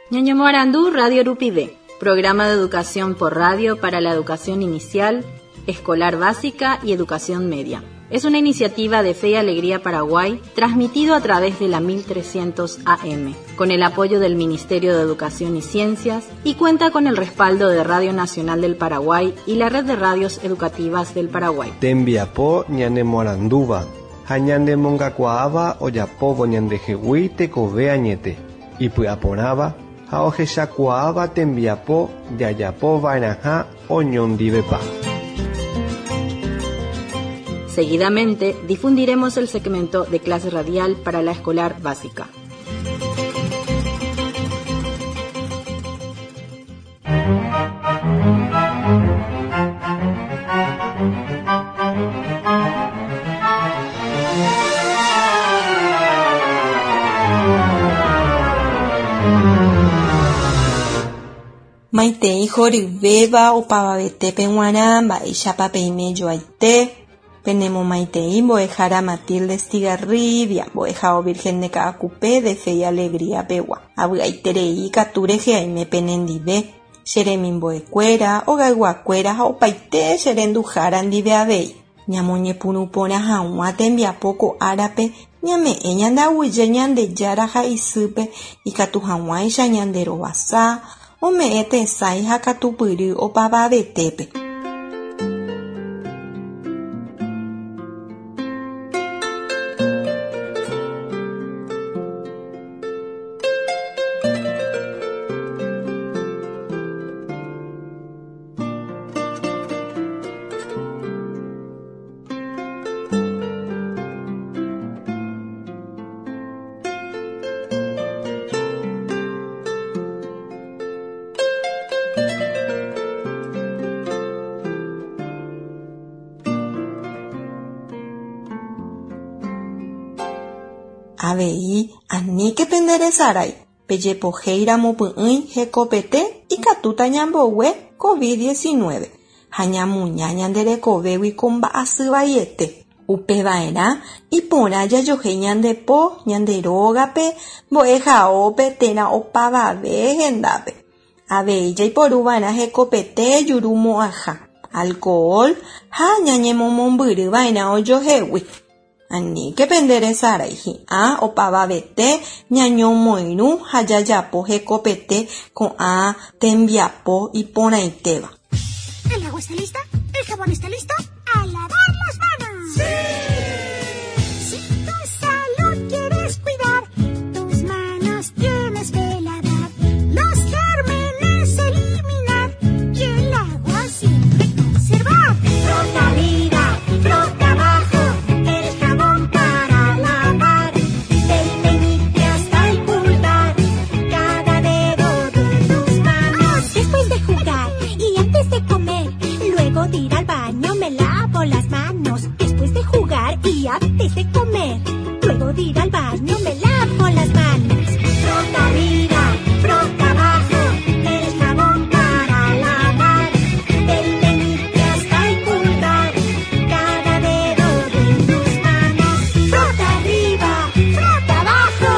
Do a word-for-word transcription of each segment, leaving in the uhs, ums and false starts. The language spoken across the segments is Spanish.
Ñañomoarandú Radio Rupivé, programa de educación por radio para la educación inicial, escolar básica y educación media. Es una iniciativa de Fe y Alegría Paraguay, transmitido a través de la mil trescientos A M, con el apoyo del Ministerio de Educación y Ciencias, y cuenta con el respaldo de Radio Nacional del Paraguay y la Red de Radios Educativas del Paraguay. Tembiapó ñanemoaranduva, hañandemongakuaava oyapovo ñandejegui tekove añete, ipy'aporãva ha ohechakuaáva tembiapo jajapóva'erãha oñondivepa. Seguidamente difundiremos el segmento de clase radial para la escolar básica. Maitei horyvéva opavavete peguarã mba'éichapa peimejoaite. Penemo maitei mbo'ehára Matilde Estigarribia, mbo'ehávo Virgen de Ka'akupe de Fe y Alegría pegua. Avy'aiterei katu reheaime penendive, che remimbo'ekuéra, ogayguakuéra ha opaite che renduhára ndive avei. Ñamoñepyrũporã hag̃ua tembiapo ko'árape ñame'ẽ ñande aguyje Ñandejára ha isýpe ikatu hag̃uáicha ñande rovasa, ome'ẽ tesãi ha katupyry opavavetépe. Avei aníke penderesarái pejepohéiramo py'ỹi hekopete ikatúta ñambogue covid diecinueve ha ñamuña ñanderekovégui ko mba'asyvaiete. Upeva'erã iporã jajohéi ñandepo ñanderógape mbo'ehaópe térã opavave hendápe. Avei jaiporuva'erã hekopete jurumo'ãha, alcohol ha ñañemomombyryva'erã ojohegui. Aníke penderesarái hi'ã opavavete ñañomoirũ ha jajapo hekopete ko'ã tembiapo iporãitéva. ¿El agua está lista? ¿El jabón está listo? ¡A lavar las manos! ¡Sí! Si tu salud quieres cuidar, tus manos tienes que lavar, los gérmenes eliminar y el agua siempre conservar. Frota arriba, frota abajo, el jabón para lavar, del meñique hasta el pulgar, cada dedo de tus manos. Después de jugar y antes de comer, luego de ir al baño me lavo las manos. Después de jugar y antes de comer, luego de ir al baño me lavo las manos. Frota arriba, frota abajo, el jabón para lavar, del meñique hasta el pulgar, cada dedo de tus manos. Frota arriba, frota abajo.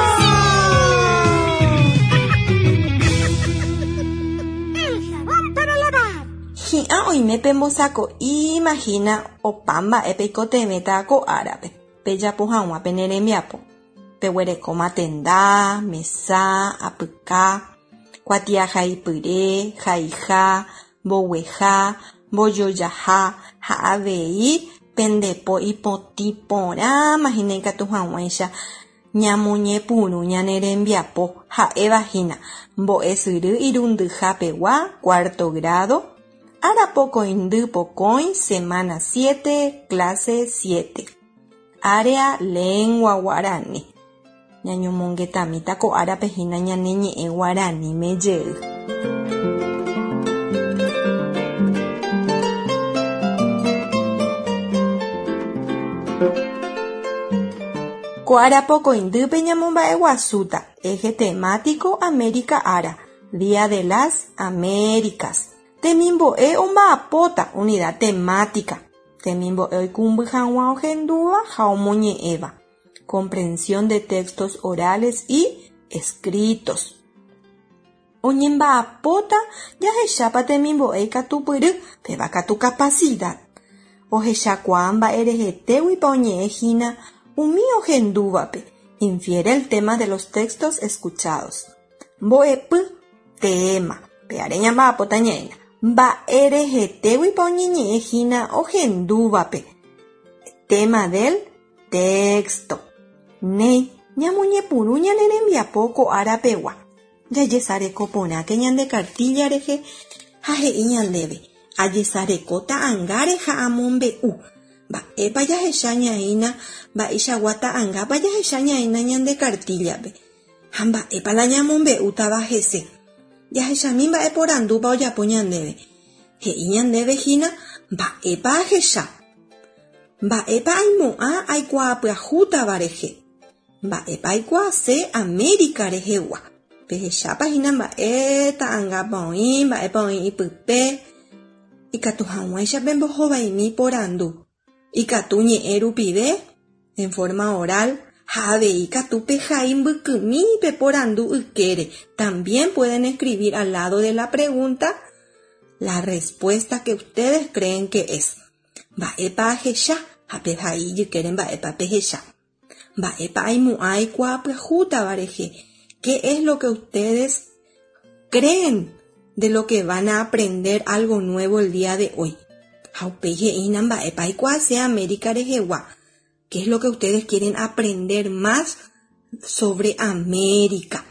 El jabón para lavar. Hi'ã oimépe mbosako imagina opa mba'épe ikotevéta ko'árape pejapo hag̃ua penerembiapo peguerekóma tenda, mesa, apyka, kuatiahaipyre, haiha, mbogueha, mbojojaha ha avei pendepo ipotĩ porãmahína ikatu hag̃uáicha ñamoñepyrũ ñanerembiapo ha'evahína mbo'esyry irundyhapegua cuarto grado, arapokõindy pokõi semana siete, clase siete, área lengua guarani. Ñañomongetamíta ko'árape hína ñane ñe'ẽ guaraníme jey. Ko'arapokõindýpe ñamomba'eguasúta eje temático América Ara, Día de las Américas. Temimbo'e omba'apóta unidad temática. Temimbo'e oikũmby hag̃ua ohendúva ha omoñe'ẽva. Comprensión de textos orales y escritos. oñemba'apóta jahechápa temimbo'e ikatupyry péva katu capacidad. Ohechakuaa mba'erehetégui oñe'ẽhína umi ohendúvape. Infiere el tema de los textos escuchados. Mbo'epy tema. Peare ñamba'apóta ñe'ẽna. Mba'erehetégui oñeñe'ẽhína ohendúvape. Tema del texto. Néi ñamoñepyrũ ñane rembiapo ko'árapegua. Jajesareko porãke ñande kartilla rehe ha he'i ñandéve. Ajesareko ta'ãngáre ha amombe'u. Mba'épa jahecha ñaína mba'eichagua ta'ãngápa jahecha ñaína ñande kartillape. Ha mba'épa la ñamombe'útava hese. Jahechami mba'e porandúpa ojapo ñandéve. He'i ñandéve hína mba'épa ahecha. Mba'épa aimo'ã aikuaapyahútava rehe. Mba'épa aikuaase América rehegua. Pehechápa hína mba'e ta'ãngápa oĩ, mba'épa oĩ ipype. Ikatu hag̃uáichape mbohovaimi porandu. Ikatu ñe'ẽ rupive en forma oral ha avei katu pehái mbykymípe porandu ykére. También pueden escribir al lado de la pregunta la respuesta que ustedes creen que es. Mba'épa ahecha ha pehái jykére mba'épa pehecha. Mba'épa aimu'ã aikuaapyahútava rehe. ¿Qué es lo que ustedes creen de lo que van a aprender algo nuevo el día de hoy? Jaupejeína mba'épa aikuaase América rehegua. ¿Qué es lo que ustedes quieren aprender más sobre América?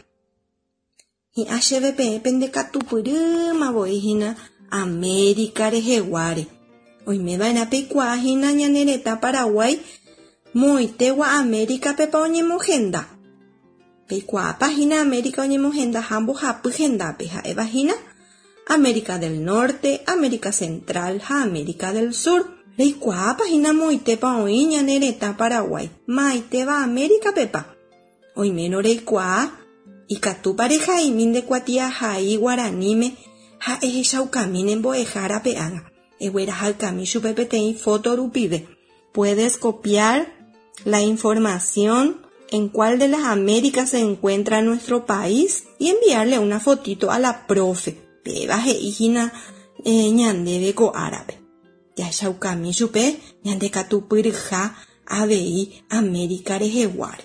Y H V P pendekatupyrýmavoíhina América reheguáre. Oimeva'erã peikuaahína ñane retã Paraguay moitegua América pepa oñemohenda. Peikuaapahína América oñemohenda ha mbohapy hendápe ha'evahína América del Norte, América Central ha América del Sur. Reikuaapahína moitépa oĩ ñane retã Paraguay maitéva América pepa. Oiméno reikuaa ikatúpa rehaimi ndekuatiahai guaraníme ha ehechaukamíne mbo'ehára pe'ág̃a. Eguerahákami chupe peteĩ foto rupive. Puedes copiar la información en cuál de las Américas se encuentra nuestro país y enviarle una fotito a la profe. Peva he'íhina eh, ñandéve ko'árape. Jachaukami chupe ñandekatupyryha avei América reheguáre.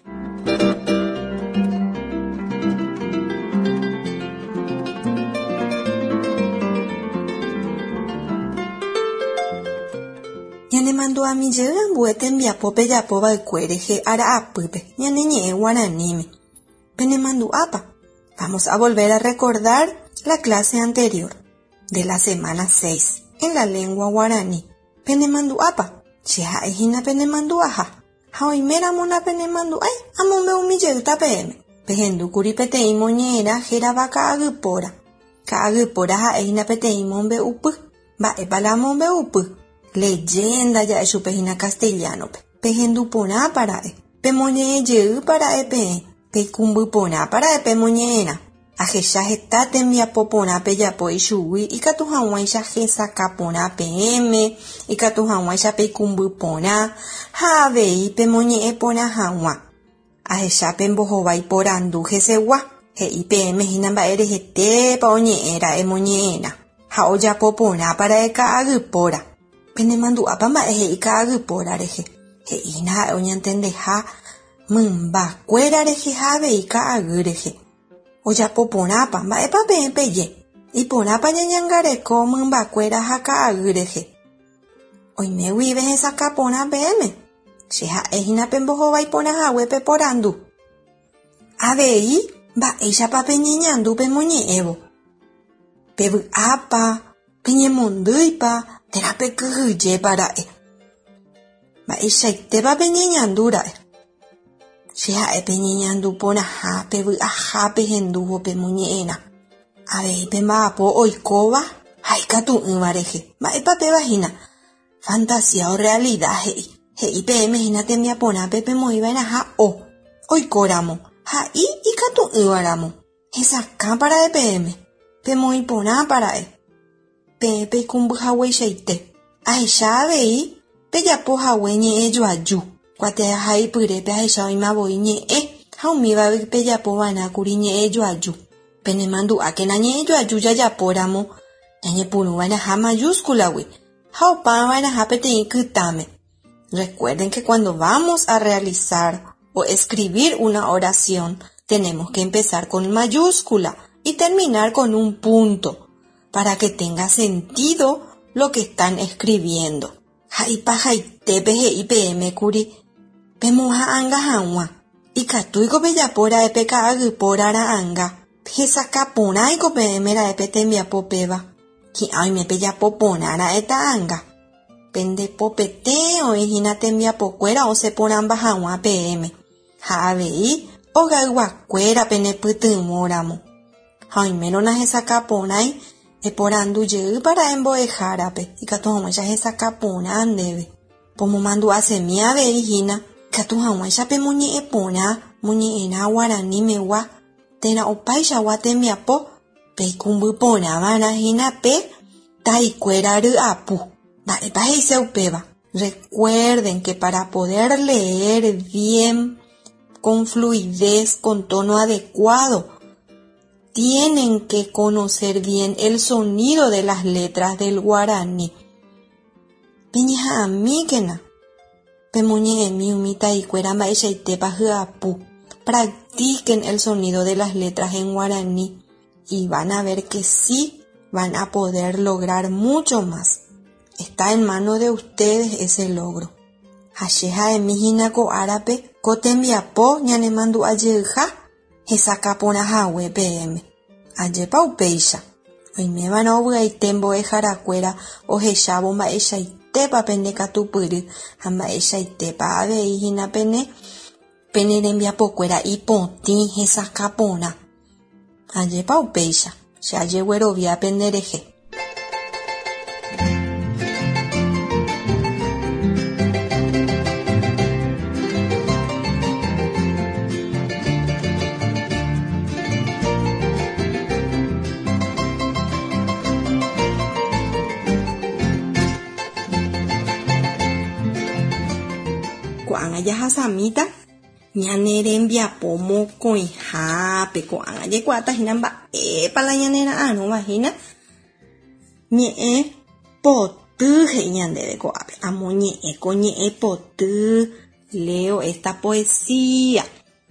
Ñanemandu'ãmijey ambue tembiapo pejapóva'ekuére he ara'apýpe ñane ñe'ẽ guaraníme. Penemandu'ápa. Vamos a volver a recordar la clase anterior de la semana seis en la lengua guaraní. Penemandu'ápa. Che ha'éhina penemandu'áha. Ha oiméramona penemandu'ái amombe'umijeyta peẽme. Pehendúkuri peteĩ moñe'ẽra hérava ka'agypóra. Ka'agypóra ha'éhina peteĩ mombe'upy. Mba'épa la mombe'upy. Leyenda ja'e chupe hína castellanope. Pehendu porã para'e. Pemoñe'ẽjey para'e peẽ. Peikumby porã para'e pemoñe'ẽrã. Ahecha heta tembiapo porã pejapo ichugui ikatu hag̃uáicha hesaka porã peẽme, ikatu hag̃uáicha peikumby porã ha avei pemoñe'ẽ porã hag̃ua. Ahecha pembohovái porandu hesegua. He'i peẽme hína mba'erehetépa oñe'ẽra'e moñe'ẽrã. Ha ojapo porã para'e ka'agypóra. Penemandu'ápa mba'e he'i ka'agypóra rehe. He'ína ha'e oñantendeha mymbakuéra rehe ha avei ka'agy rehe. Ojapo porãpa mba'épa peẽ peje. Iporãpa ñañangareko mymbakuéra ha ka'agy rehe. Oimeguive hesaka porã peẽme. Che ha'éhina pembohovái porãhaguépe porandu. Avei mba'éichapa peñeñandu pemoñe'ẽvo. Pevy'ápa, peñemondýipa, terapekyhyjépa ra'e. Mba'eichaitépa peñeñandúra'e. Che ha'e peñeñandu porãha pevy'aha pehendúvo pemoñe'ẽrã. Avei pe mba'apo oikóva ha ikatu'ỹva rehe. Mba'épa pévahína. Fantasía o realidad he'i. He'i peẽme hína tembiaporãpe pemoĩvairaha o. Oikóramo. Ha'i ikatu'ỹvaramo. Hesakã para'e peẽme. Pemoĩ porã para'e. Peẽ peikumbyhagueichaite. Ahecha avei pejapohague ñe'ẽ joaju. Kuatiahaipyrépe ahecha oimavoi ñe'ẽ ha umíva pejapova'erãkuri ñe'ẽ joaju. penemandu akenañe yo ayuya ya poramo, ñañe puru vaina ja mayúscula, güey. Jaupa vaina ja peteí kitame. Recuerden que cuando vamos a realizar o escribir una oración, tenemos que empezar con mayúscula y terminar con un punto, para que tenga sentido lo que están escribiendo. Jaipa jaitepe heipm kuri, pemuja anga jaua, y katuiko bellapora epeka agupora anga, pesakapunaiko pemera epetembia popeba, ki ay me pellapoponara eta anga. Pende popete o ejina tembia pocuera o se poramba jaua pm. Javei o gaguacuera pene putumoramo. Jaimero na jesakaponai e porandu ye para emboejarape y katuhama ya jesakapona andebe. Pomo mandu hace mia veijina katuhama ya pe muñe e pona muñe ena guarani mewa tena opaisha watembia po pe kumbu pona mana hina pe taicuera ru apu. Recuerden que para poder leer bien, con fluidez, con tono adecuado, tienen que conocer bien el sonido de las letras del guaraní. Piña amíquena, pemuñe miumita y cueramba ella y tepa apu. Practiquen el sonido de las letras en guaraní y van a ver que sí van a poder lograr mucho más. Está en mano de ustedes ese logro. Hasheja de mijina ko árape, kotembiapo ñanemandu ayeja, hesakapona hawe pm. Ayepa upeisha. Hoy me van a obuga y tembo e jaracuera, o heshabo ma esha y tepa pene katupuri, hamba esha y tepa ave hijina pene, pene rembiapo cuera y ponti hesakapona. Ayepa upeisha. Se ayeguero via pendereje. Kuan aya hasamita ñanerembia pomo koijape kuan aye kuata hinamba e pala ñanera ano vagina ñe'e poty he'i ñandeve ko'ápe amo ñe'e ko ñe'e poty. Leo esta poesía.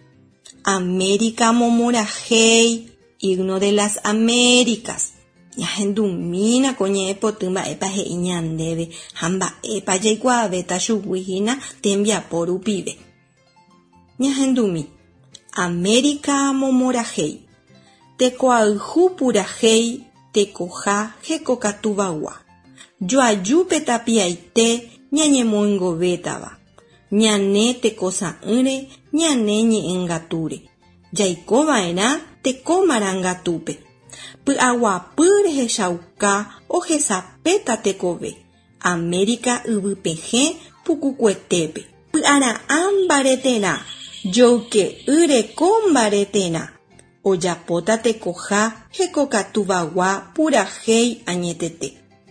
América Momorajei, himno de las Américas. Ñahendumína ko ñe'e poty mba'épa he'i ñandeve ha mba'épa jaikuaaveta chuguihína tembiapo rupive. Ñahendumi. América Momorajei. Tekoayhu purajei tekoha hekokatuvagua. Joajúpe tapiaite ñañemoingovétava. Ñane tekosa'ỹre ñane ñe'ẽngatúre. Jaikova'erã tekomarangatúpe. Py'aguapy rehechauka ohesapéta tekove. América yvypehẽ pukukuetépe. Py'ara'ã mbaretérã. Jouke'y reko mbaretérã. Ojapóta tekoha hekokatuvagua purajei añetete.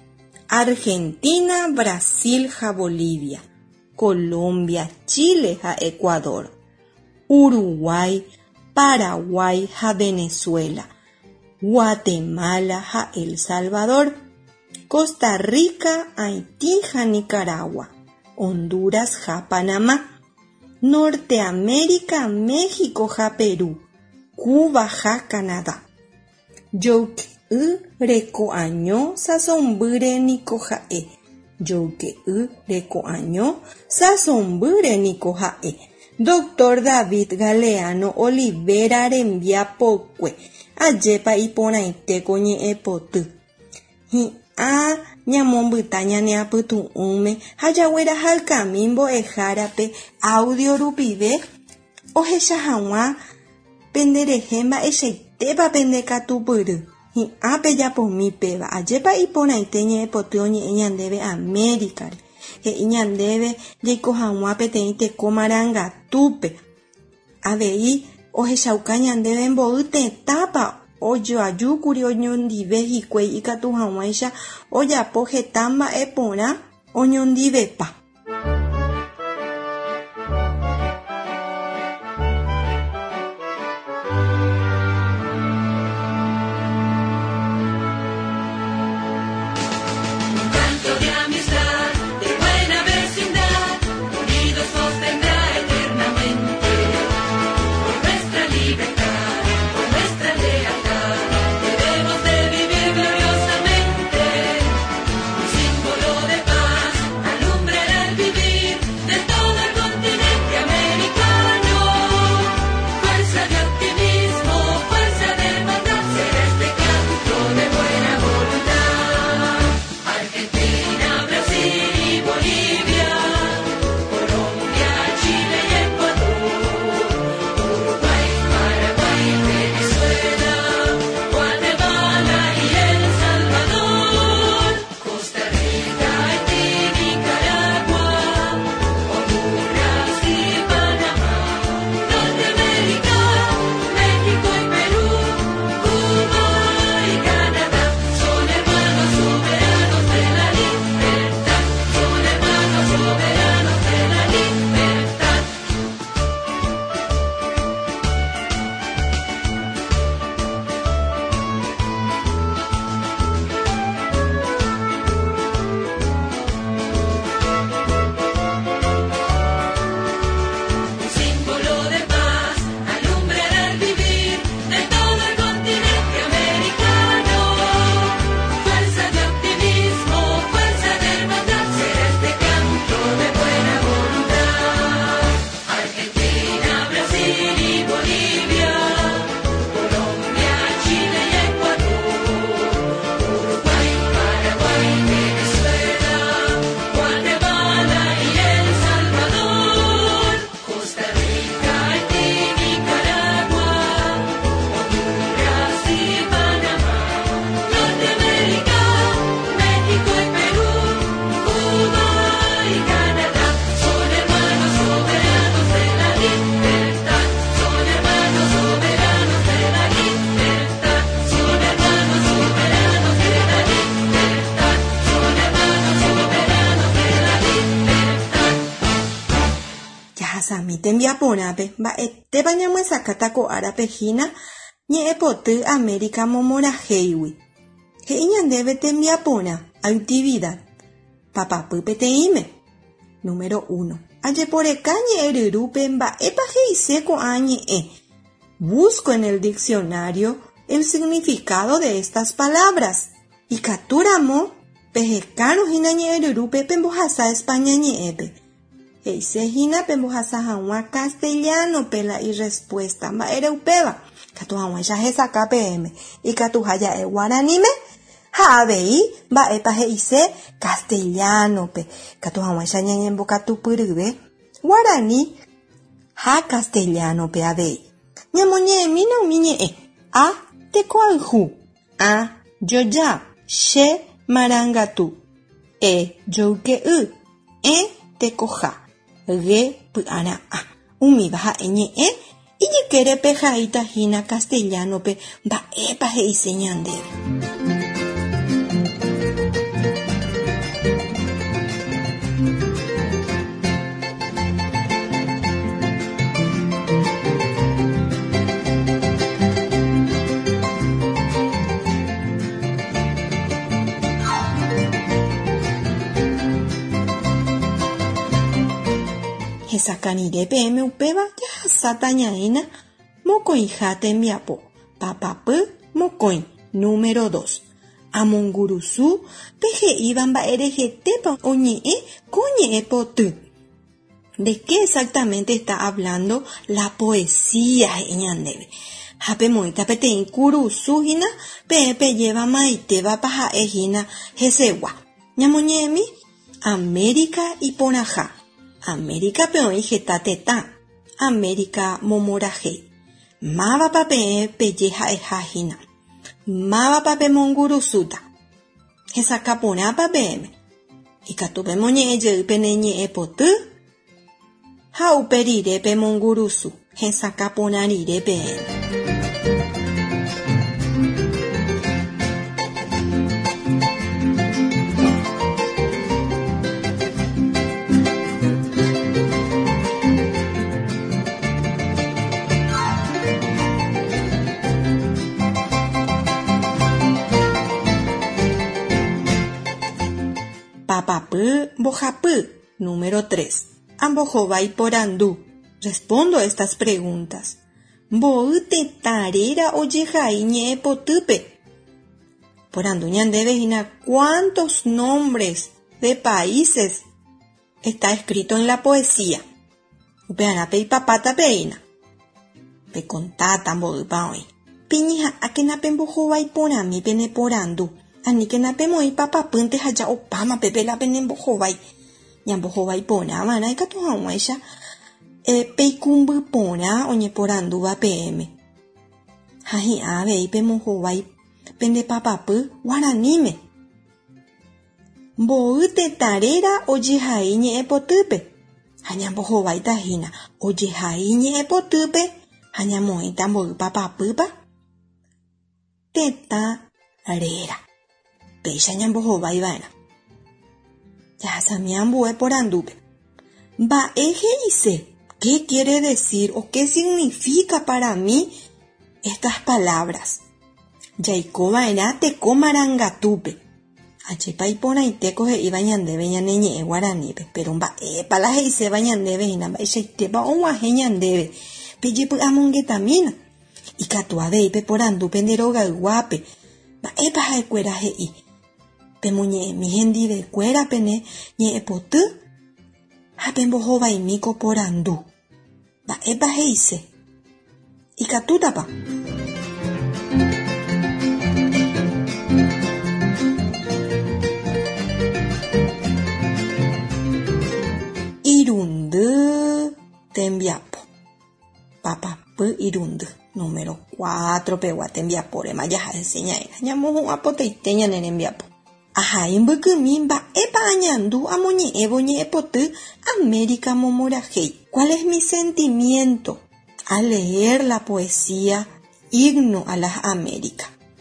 Argentina, Brasil ha Bolivia, Colombia, Chile ha Ecuador, Uruguay, Paraguay ha Venezuela, Guatemala ha El Salvador, Costa Rica, Haití ha Nicaragua, Honduras ha Panamá, Norteamérica, México ha Perú, Cuba ha Canadá. Jouke y reko'año sasombyre niko ha'e. Jouke y reko'año sasombyre niko ha'e. Doctor David Galeano Olivera rembiapokue. Ajépa iporãitéko ñe'ẽ poty. Hi'ã ñamombyta ñaneapytu'ũme ha jaguerahákami mbo'ehárape audio rupive ohecha hag̃ua penderehe mba'eichaitépa pendekatupyry. Hi'ápe japomi péva ajépa iporãite ñe'ẽ poty oñe'ẽ ñandéve América he'i ñandéve jaiko hag̃ua peteĩ teko marangatúpe avei ohechauka ñandéve mbo'y tetápa ojoajúkuri oñondive hikuái ikatu hag̃uáicha ojapo heta mba'e porã oñondivepa. Asami tembiaponape, mba'ete pañamoesakata ko'árape hína ñe'ẽpoty América momorahégui. He'i ñandéve tembiapórã, actividad. Papapy peteĩme. Número uno. Ajeporeka ñe'ẽryrúpe mba'épa he'ise ko'ã ñe'ẽ. Busco en el diccionario el significado de estas palabras. Ikatúramo pehekárõ hína ñe'ẽryrúpe pembohasa España ñe'ẽpe. He'ise hína pembohasa hag̃ua castellanope la irrespuesta mba'ereupéva. Katu hag̃uáicha hesaka peẽme. Ikatuha ja'e guaraníme ha avei mba'épa he'ise castellanope. Katu hag̃uáicha ñañembokatupyryve guarani ha castellanope avei. Ñamoñe'ẽmína umi ñe'ẽ. A. Tekoayhu. A. Joja. Che. Marangatu. E. Jouke'y. E. Tekoha. Ge. Py'arã a. Umíva ha'e ñe'ẽ ijykerepe haíta hína castellanope mba'épa he'ise ñandéve. Hesakanire peẽme upéva jahasáta ñaína mokõiha tembiapo. Papapy mokõi. Número dos. Amongurusu pehe'íva mba'erehetépa oñe'ẽ ko ñe'ẽpoty. ¿De qué exactamente está hablando la poesía he'i ñandéve? Ha pemoĩta peteĩ kurusu hína peẽ pejéva maitéva ha'e hína hesegua. Ñamoñe'ẽmi América iporãha. América peõi heta tetã. América momorahé. Mávapa peẽ peje ha'eha hína. Mávapa pemongurusúta. Hesakaporãpa peẽme. Ikatu pemoñe'ẽjey pene ñe'ẽpoty. Ha upe rire pemongurusu. Hesakaporã rire peẽme. Papapy mbohapy. Número tres. Ambohovái porandú. Respondo a estas preguntas. Mbo'y tetãréra ojehai ñe'ẽpotýpe. Porandú ñandéve hína cuántos nombres de países está escrito en la poesía. Upe'arãpe ipapáta peína. Pekontáta mbo'ýpa oĩ. Peñeha'ãkena pembohovái porãmi pene porandú. Aníkena pemoĩ papapýnte ha ja opáma pepela penembohovái. Ñambohovái porãva'erã ikatu hag̃uáicha e peikumby porã oñeporandúva peẽme. Ha hi'ã avei pemohovái pende papapy guaraníme. Mbo'y tetãréra ojehai ñe'ẽpotýpe. Ha ñambohováita hína ojehai ñe'ẽpotýpe ha ñamoĩta mbo'y papapýpa. Tetãréra. Péicha ñambohováiva'erã. Jahasami ambue porandúpe. Mba'e he'ise. ¿Qué quiere decir o qué significa para mí estas palabras? Jaikóva'erã teko marangatúpe. Ajépa iporãitéko he'íva ñandéve ñane ñe'ẽ guaranípe. Pero mba'épa la he'iséva ñandéve hína mba'eichaitépa og̃uahẽ ñandéve pejepy'amongetamína. Ikatu avei pe porandúpe nde rogayguápe. Mba'épa ha'ekuéra he'i. Pemoñe'ẽmi hendivekuéra pene ñe'ẽpoty ha pembohovaimíko porandú. Mba'épa he'ise. Ikatútapa. Irundy tembiapo. Papapy irundy. Número cuatro pegua tembiapórema jaha heseña'ẽrã. Ñamohu'ãpoteite ñane rembiapo. Ahai mbykymi mba'épa añandu amoñe'ẽvo ñe'ẽpoty América momorahé. ¿Cuál es mi sentimiento al leer la poesía Himno a las Américas?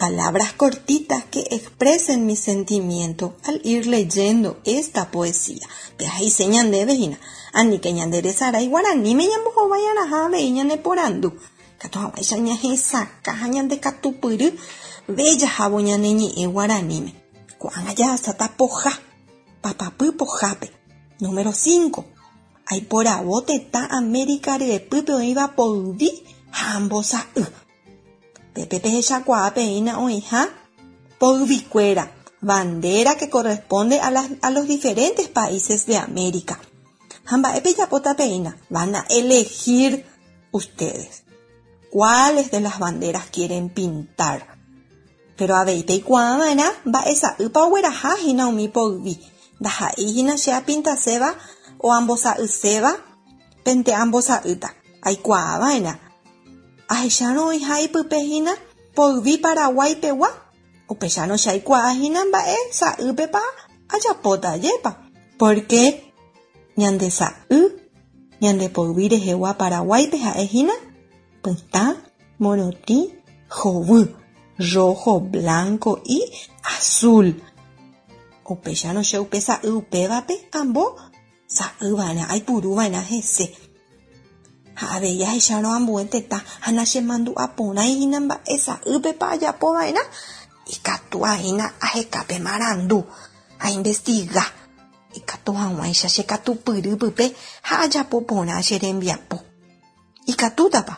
palabras cortitas que expresen mi sentimiento al ir leyendo esta poesía. Peja y señan de vejina, ani que ñandere sara y guaraní me llamo jobayana jave y ñane porandu. Cato hawai ña esa caja ñande catupuru, bella jabo ñane ñi e guaraní me. Cuan allá hasta poja, papapu pojape. Número cinco. Ay por abote ta América de pupe o iba por vi, jambosa u. Pepe peja cuape ina oija, por vicuera, bandera que corresponde a, las, a los diferentes países de América. Jamba epe ya pota peina, van a elegir ustedes cuáles de las banderas quieren pintar. Pero a ver, pe cuamana va esa upa huera jajina o mi por vi. Daja hijina sea pinta seba o ambosa u seba, pente ambosa uta. Ay cuamana. Ajano y hay pupejina por vi Paraguay pewa o pechano shay cuajina va esa upepa ayapota yepa. ¿Por qué? Ñande sa u ñande por vi de jewa Paraguay peja ejina penta moroti jovu rojo blanco y azul o pechano shay pesa upeva pe ambo sa ubana ay puru vaina jese. A ver, ya ya no han vuelto ta, ana se mandó a poner y namba esa upe pa ya po vaina y catu aina a escape marandu a investigar y catu hanwai ya se catu puru pupe ha ya po pona se envia po y catu tapa.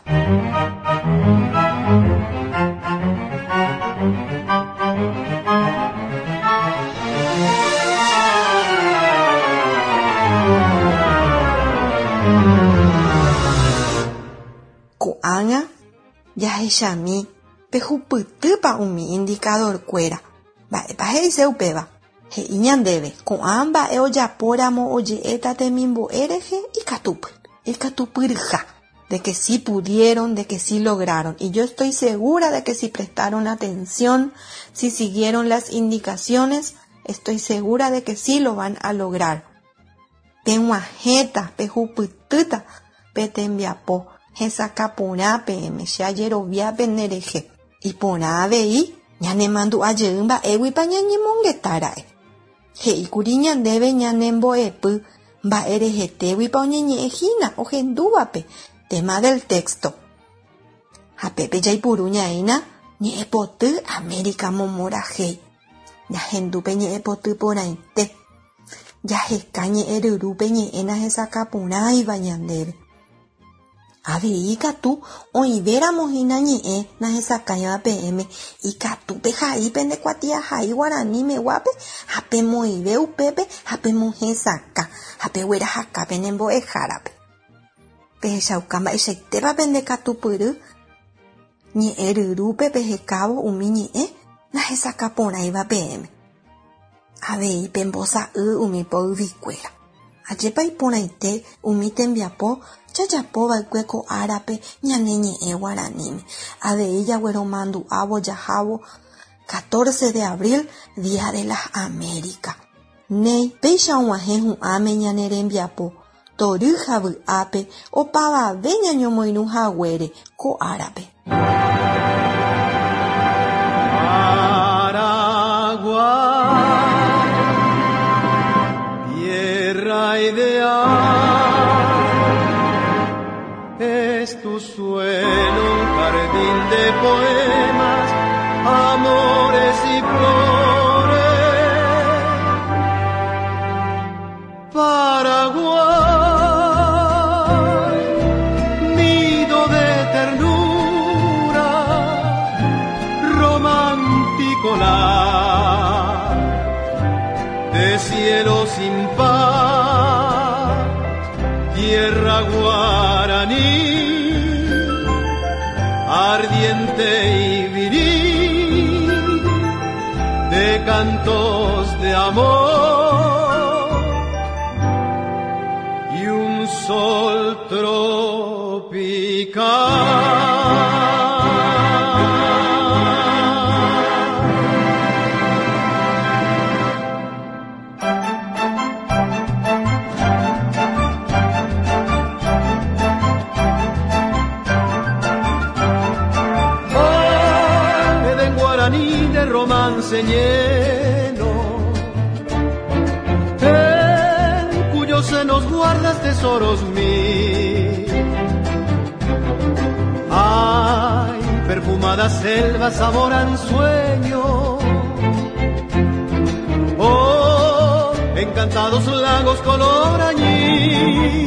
Koanga ya ella mi pejuputupa umi indicador cuera va epa he se upeba he iñan debe koamba eo ya poramo oye eta temimbo ereje y catup y catupurja de que sí pudieron, de que sí lograron, y yo estoy segura de que si prestaron atención, si siguieron las indicaciones, estoy segura de que sí lo van a lograr. Pehuajeta pejupututa petembiapo esa capona pe me shayero via penereje y pona vei ñane mandu ayemba ewi pañañe mongetara he ikuriña debe ñanembo epu va erejete wi pañañe ejina o genduape tema del texto a pepe ya ipuruña ina ni epotu América momoraje ya gendupe ni epotu poraite ya escañe erurupe ni ena esa capona y bañandebe. A ver, y catu, hoy veramos inañe, na esa caña P M, y catu peja y pende cuatia jai guaraní me guape, jape moi veu pepe, jape mujer saca, jape huera jaca penembo e jarape. Peja ucamba ese teba pende catu puru, ni eruru pepe jecabo umiñe, na esa capona iba P M. A ver, y pembosa u umi po vicuera. Ayepa y ponaite umi tembiapo, chayapo valcueco árape ñaneñe e guaranime. A de ella güero mandu abo yajabo catorce de abril, Día de las Américas. Nei peisha uajeju ame ñanerembiapo toruja bu ape o pava veña ñomoinu jagüere ko árape. Paraguay, tierra ideal, es tu suelo un jardín de poemas, amores y flores. Paraguay, nido de ternura, romántico lar, de cielo sin paz, tierra guaraní, ardiente y viril, de cantos de amor y un sol tropical. dulce lleno, en cuyos senos guardas tesoros mil. Ay, perfumadas selvas saboran sueño, oh, encantados lagos color añil.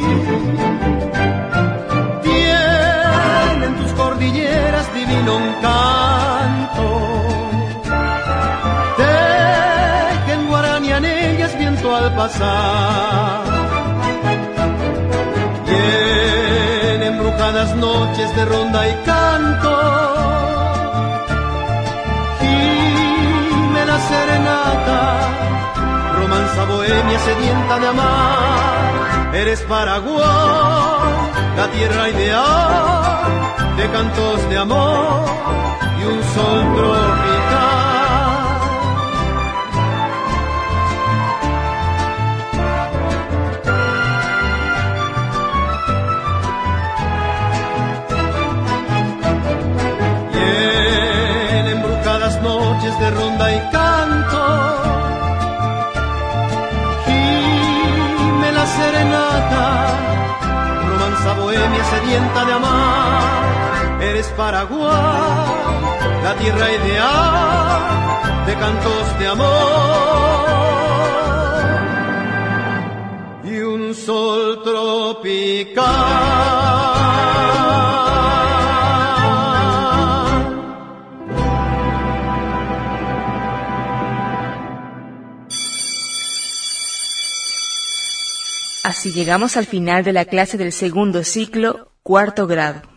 Tienen tus cordilleras divino encanto, tejen guaraní en ellas viento al pasar. Y en embrujadas noches de ronda y canto, gime la serenata, romanza bohemia sedienta de amar. Eres Paraguay, la tierra ideal de cantos de amor y un sol tropical. Y en embrujadas noches de ronda y canto, gime la serenata, romanza bohemia sedienta de amar. Eres Paraguay, la tierra ideal de cantos de amor y un sol tropical. Así llegamos al final de la clase del segundo ciclo, cuarto grado.